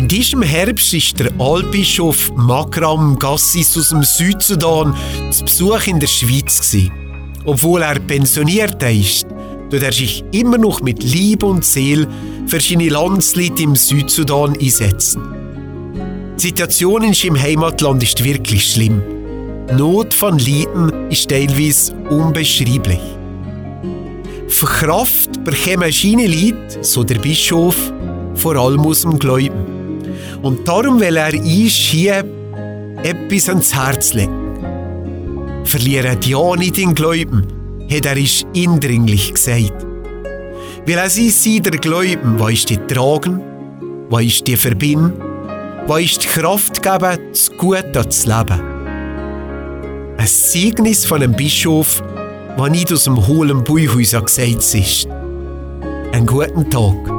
In diesem Herbst war der Altbischof Makram Gassis aus dem Südsudan zu Besuch in der Schweiz. Obwohl er pensioniert ist, tut er sich immer noch mit Liebe und Seele für seine Landsleute im Südsudan einsetzen. Die Situation in seinem Heimatland ist wirklich schlimm. Die Not von Leiden ist teilweise unbeschreiblich. Verkraft bekommen seine Leute, so der Bischof, vor allem aus dem Glauben. Und darum will er uns hier etwas ans Herz legen. Verliere ja nicht den Glauben, hat er uns eindringlich gesagt. Weil es ist der Glauben, wo ist die tragen, wo ist die verbinden, wo ist die Kraft geben, das Gute zu leben. Ein Zeugnis von einem Bischof, das nicht aus dem hohlen Bauhaus gesagt ist. Einen guten Tag.